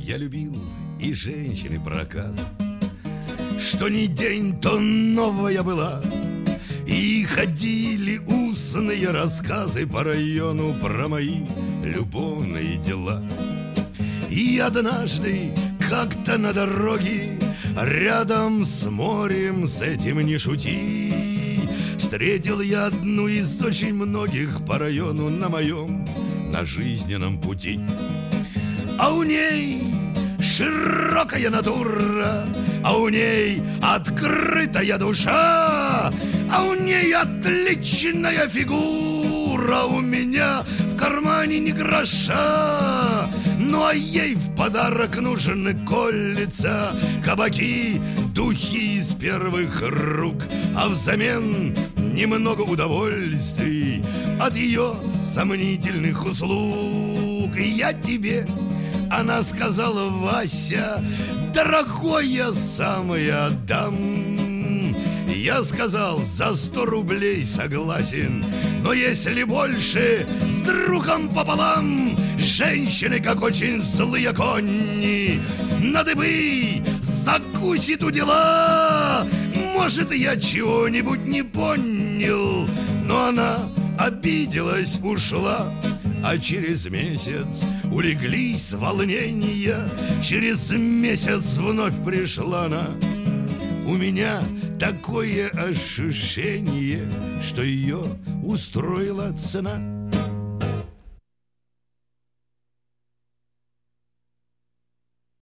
я любил и женщины проказы, что ни день, то новая была. И ходили устные рассказы по району про мои любовные дела. И однажды как-то на дороге, рядом с морем, с этим не шути, встретил я одну из очень многих по району на моем, на жизненном пути. А у ней широкая натура, а у ней открытая душа, а у ней отличная фигура, у меня в кармане ни гроша. Ну а ей в подарок нужны колется, кабаки, духи из первых рук, а взамен немного удовольствий от ее сомнительных услуг. И я тебе, она сказала, Вася, дорогой, я самое отдам. Я сказал, за 100 рублей согласен, но если больше, с другом пополам. Женщины, как очень злые кони, на дыбы закусит у дела. Может, я чего-нибудь не понял, но она обиделась, ушла. А через месяц улеглись волнения, через месяц вновь пришла она. У меня такое ощущение, что ее устроила цена.